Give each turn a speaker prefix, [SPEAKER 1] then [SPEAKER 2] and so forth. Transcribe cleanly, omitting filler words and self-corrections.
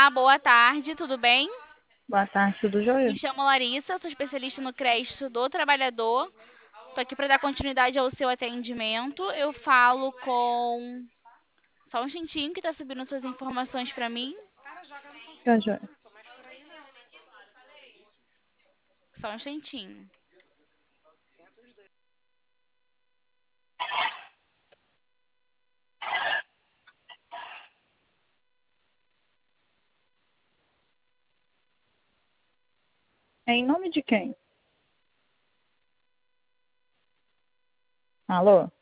[SPEAKER 1] Olá, boa tarde, tudo bem?
[SPEAKER 2] Boa tarde, tudo
[SPEAKER 1] Me
[SPEAKER 2] jóia?
[SPEAKER 1] chamo Larissa, sou especialista no crédito do trabalhador. Estou aqui para dar continuidade ao seu atendimento. Eu falo com. Só um instantinho que está subindo suas informações para mim.
[SPEAKER 2] Tá jóia.
[SPEAKER 1] Só um instantinho.
[SPEAKER 2] É em nome de quem? Alô?